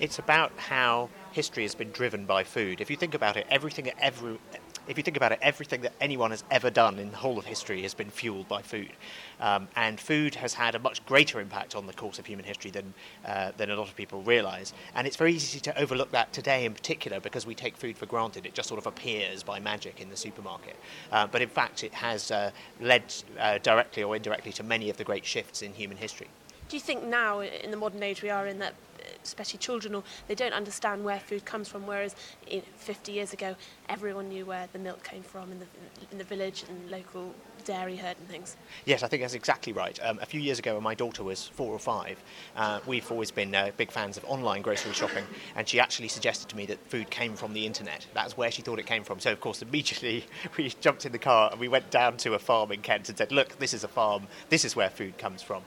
It's about how history has been driven by food. If you think about it, everything that anyone has ever done in the whole of history has been fueled by food, and food has had a much greater impact on the course of human history than a lot of people realise. And it's very easy to overlook that today, in particular, because we take food for granted. It just sort of appears by magic in the supermarket, but in fact, it has led directly or indirectly to many of the great shifts in human history. Do you think now, in the modern age we are in, that especially children, or they don't understand where food comes from, whereas 50 years ago everyone knew where the milk came from in the village and local dairy herd and things? Yes, I think that's exactly right. A few years ago when my daughter was 4 or 5, we've always been big fans of online grocery shopping, and she actually suggested to me that food came from the internet. That's where she thought it came from. So of course immediately we jumped in the car and we went down to a farm in Kent and said, look, this is a farm, this is where food comes from.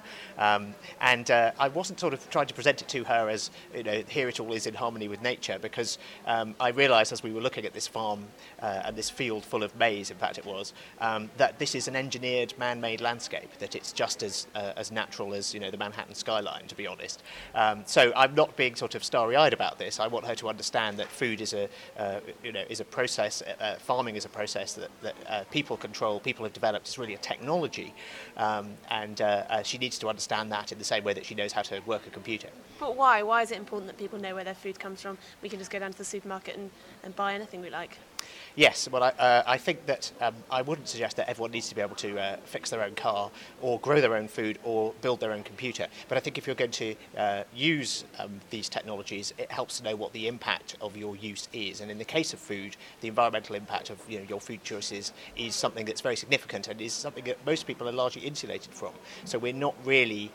And I wasn't sort of trying to present it to her as, here it all is in harmony with nature, because I realised as we were looking at this farm and this field full of maize, in fact it was, that this is an engineered man-made landscape, that it's just as natural as the Manhattan skyline, to be honest. So I'm not being sort of starry-eyed about this. I want her to understand that food is a process, farming is a process that people control, people have developed. It's really a technology, and she needs to understand that in the same way that she knows how to work a computer. But why? Why is it important that people know where their food comes from? We can just go down to the supermarket and buy anything we like. Yes, well, I think that I wouldn't suggest that everyone needs to be able to fix their own car or grow their own food or build their own computer. But I think if you're going to use these technologies, it helps to know what the impact of your use is. And in the case of food, the environmental impact of your food choices is something that's very significant and is something that most people are largely insulated from. So we're not really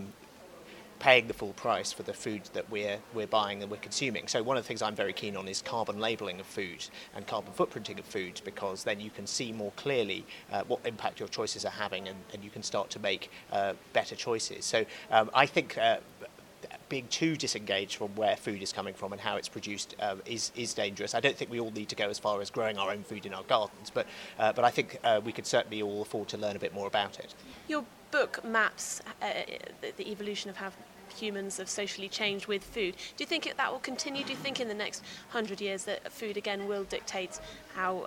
paying the full price for the food that we're buying and we're consuming. So one of the things I'm very keen on is carbon labelling of food and carbon footprinting of food, because then you can see more clearly what impact your choices are having, and you can start to make better choices. So I think being too disengaged from where food is coming from and how it's produced is dangerous. I don't think we all need to go as far as growing our own food in our gardens, but I think we could certainly all afford to learn a bit more about it. Your book maps the evolution of how humans have socially changed with food. Do you think that will continue? Do you think in the next 100 years that food again will dictate how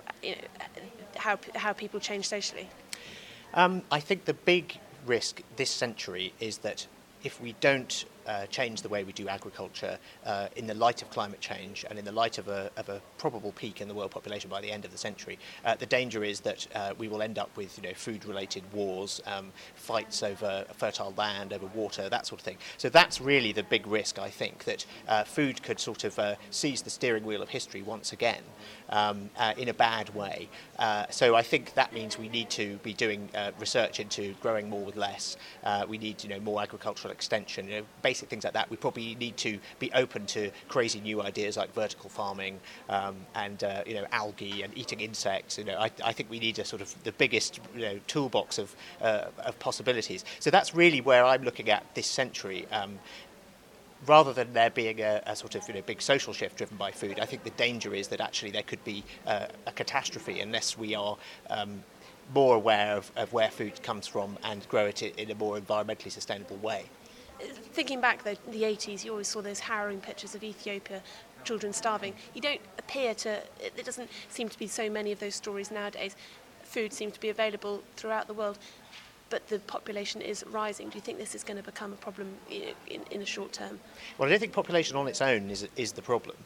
people change socially? I think the big risk this century is that if we don't change the way we do agriculture in the light of climate change and in the light of a probable peak in the world population by the end of the century, the danger is that we will end up with food-related wars, fights over fertile land, over water, that sort of thing. So that's really the big risk, I think, that food could sort of seize the steering wheel of history once again in a bad way. So I think that means we need to be doing research into growing more with less. We need more agricultural extension, basic things like that. We probably need to be open to crazy new ideas like vertical farming and algae and eating insects. I think we need a sort of the biggest toolbox of possibilities. So that's really where I'm looking at this century. Rather than there being a sort of big social shift driven by food, I think the danger is that actually there could be a catastrophe unless we are more aware of where food comes from and grow it in a more environmentally sustainable way. Thinking back the 80s, you always saw those harrowing pictures of Ethiopia, children starving. There doesn't seem to be so many of those stories nowadays. Food seems to be available throughout the world, but the population is rising. Do you think this is going to become a problem in the short term? Well, I don't think population on its own is the problem.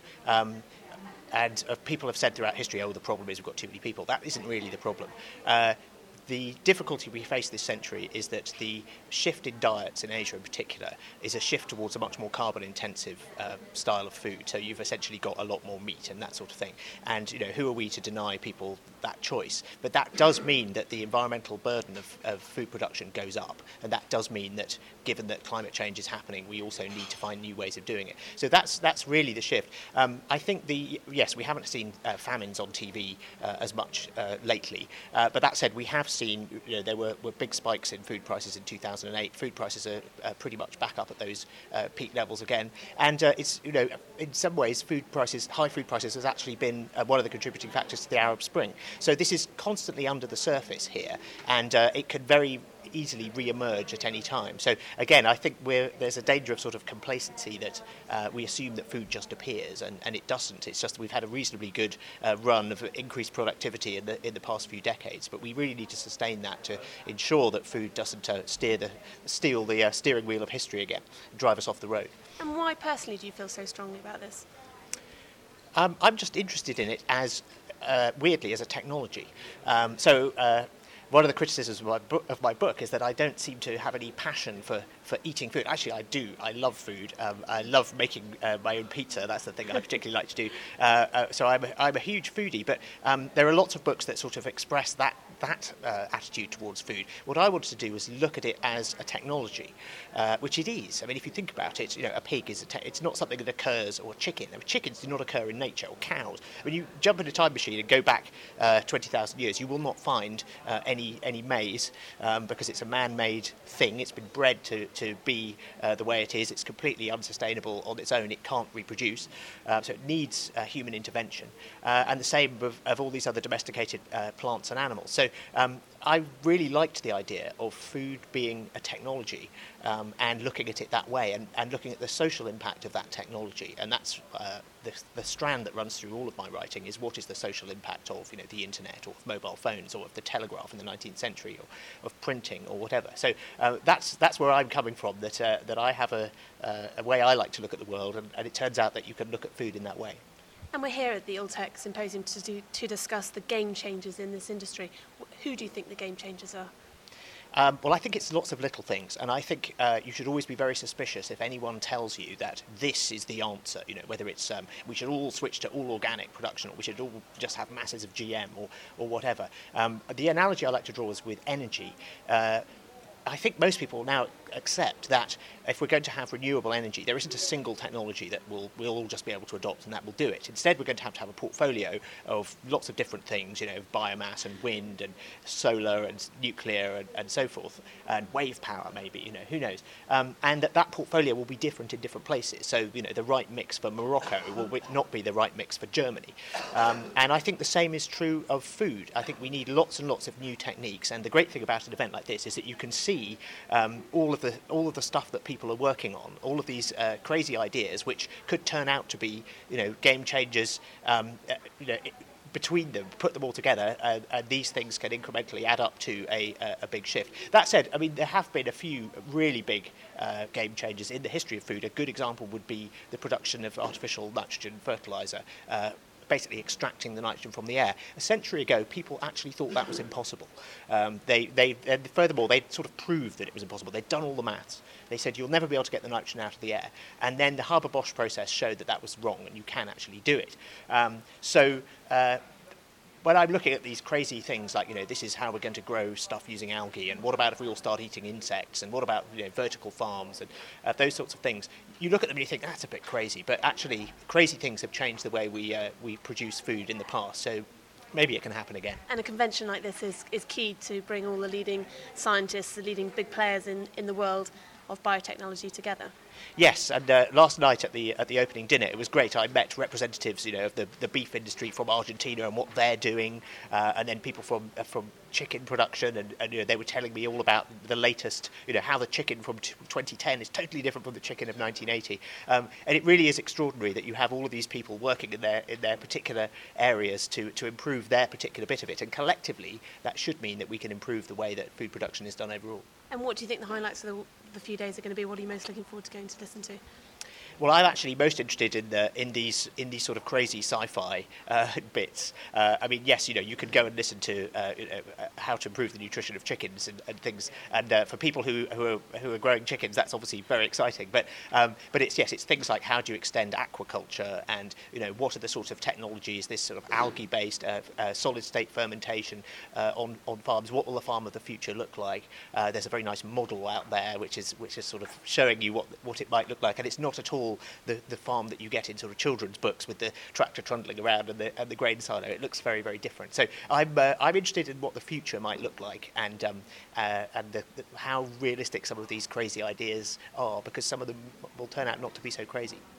And people have said throughout history, the problem is we've got too many people. That isn't really the problem. The difficulty we face this century is that the shift in diets in Asia in particular is a shift towards a much more carbon-intensive style of food. So you've essentially got a lot more meat and that sort of thing. And who are we to deny people that choice? But that does mean that the environmental burden of food production goes up, and that does mean that, given that climate change is happening, we also need to find new ways of doing it. So that's really the shift. I think yes, we haven't seen famines on TV as much lately, but that said, we have seen there were big spikes in food prices in 2008. Food prices are pretty much back up at those peak levels again, and it's in some ways high food prices has actually been one of the contributing factors to the Arab Spring. So this is constantly under the surface here, and it could very easily re-emerge at any time. So again, I think there's a danger of sort of complacency that we assume that food just appears, and it doesn't. It's just we've had a reasonably good run of increased productivity in the past few decades, but we really need to sustain that to ensure that food doesn't steal the steering wheel of history again, and drive us off the road. And why personally do you feel so strongly about this? I'm just interested in it as, weirdly, as a technology. One of the criticisms of my book is that I don't seem to have any passion for eating food. Actually, I do. I love food. I love making my own pizza. That's the thing I particularly like to do. So I'm a huge foodie. But there are lots of books that sort of express that attitude towards food. What I wanted to do was look at it as a technology, which it is. I mean, if you think about it, a pig is it's not something that occurs, or a chicken. I mean, chickens do not occur in nature, or cows. When you jump in a time machine and go back 20,000 years, you will not find any maize because it's a man-made thing. It's been bred to be the way it is. It's completely unsustainable on its own. It can't reproduce, so it needs human intervention. And the same of all these other domesticated plants and animals. So I really liked the idea of food being a technology and looking at it that way, and looking at the social impact of that technology. And that's the strand that runs through all of my writing, is what is the social impact of the internet, or of mobile phones, or of the telegraph in the 19th century, or of printing, or whatever. So that's where I'm coming from, that I have a way I like to look at the world, and it turns out that you can look at food in that way. And we're here at the Alltech Symposium to discuss the game changers in this industry. Who do you think the game changers are? Well, I think it's lots of little things, and I think you should always be very suspicious if anyone tells you that this is the answer. Whether it's we should all switch to all organic production, or we should all just have masses of GM, or whatever. The analogy I like to draw is with energy. I think most people now accept that if we're going to have renewable energy, there isn't a single technology that we'll all just be able to adopt and that will do it. Instead, we're going to have a portfolio of lots of different things, biomass and wind and solar and nuclear and so forth, and wave power maybe, who knows. And that portfolio will be different in different places. So, the right mix for Morocco will not be the right mix for Germany. And I think the same is true of food. I think we need lots and lots of new techniques. And the great thing about an event like this is that you can see all of the stuff that people are working on, all of these crazy ideas, which could turn out to be, game changers. Between them, put them all together, and these things can incrementally add up to a big shift. That said, I mean, there have been a few really big game changers in the history of food. A good example would be the production of artificial nitrogen fertilizer. Basically extracting the nitrogen from the air. A century ago, people actually thought that was impossible. And furthermore, they sort of proved that it was impossible. They'd done all the maths. They said you'll never be able to get the nitrogen out of the air. And then the Haber-Bosch process showed that was wrong, and you can actually do it. When I'm looking at these crazy things like, this is how we're going to grow stuff using algae, and what about if we all start eating insects, and what about vertical farms, and those sorts of things, you look at them and you think that's a bit crazy, but actually crazy things have changed the way we produce food in the past, so maybe it can happen again. And a convention like this is key to bring all the leading scientists, the leading big players in the world of biotechnology together. Yes, and last night at the opening dinner, it was great. I met representatives, of the beef industry from Argentina and what they're doing, and then people from chicken production, and they were telling me all about the latest, how the chicken from 2010 is totally different from the chicken of 1980, and it really is extraordinary that you have all of these people working in their particular areas to improve their particular bit of it, and collectively that should mean that we can improve the way that food production is done overall. And what do you think the highlights of the few days are going to be? What are you most looking forward to going to listen to? Well, I'm actually most interested in these sort of crazy sci-fi bits. I mean, yes, you can go and listen to how to improve the nutrition of chickens and things. And for people who are growing chickens, that's obviously very exciting. But it's things like how do you extend aquaculture, and what are the sorts of technologies, this sort of algae-based solid-state fermentation on farms. What will the farm of the future look like? There's a very nice model out there which is sort of showing you what it might look like, and it's not at all the farm that you get in sort of children's books with the tractor trundling around and the grain silo. It looks very, very different. So I'm interested in what the future might look like, and how realistic some of these crazy ideas are, because some of them will turn out not to be so crazy.